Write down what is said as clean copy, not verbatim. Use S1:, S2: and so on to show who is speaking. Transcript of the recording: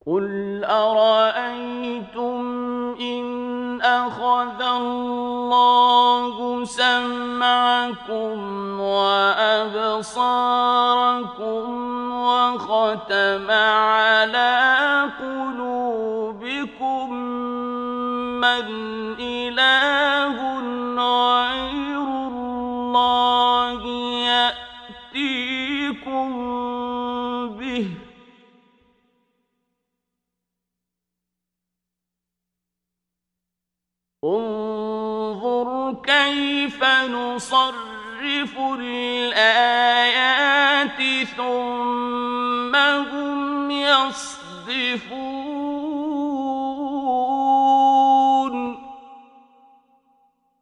S1: قُلْ أَرَأَيْتُمْ إِنْ أَخَذَ اللَّهُ سَمْعَكُمْ وَأَبْصَارَكُمْ وَخَتَمَ عَلَىٰ قُلُوبِكُم مَّنْ إِلَٰهٌ غَيْرُ اللَّهِ يَأْتِيكُم بِهِ ۗ انظُرْ كَيْفَ نُصَرِّفُ الْآيَاتِ ثُمَّ هُمْ يَصْدِفُونَ